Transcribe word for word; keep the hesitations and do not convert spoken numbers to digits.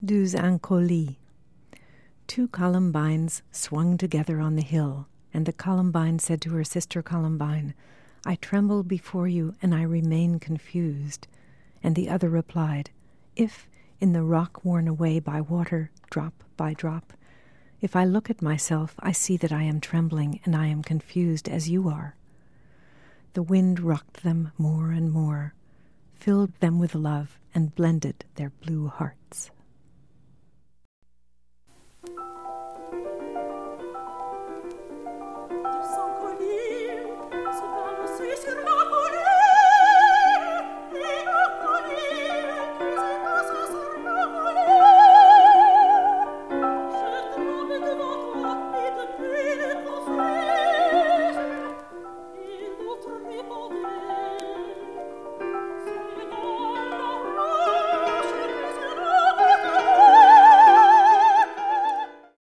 Deux Incolies. Two columbines swung together on the hill, and the columbine said to her sister columbine, I tremble before you, and I remain confused. And the other replied, If, in the rock worn away by water, drop by drop, if I look at myself, I see that I am trembling, and I am confused as you are. The wind rocked them more and more, filled them with love, and blended their blue hearts.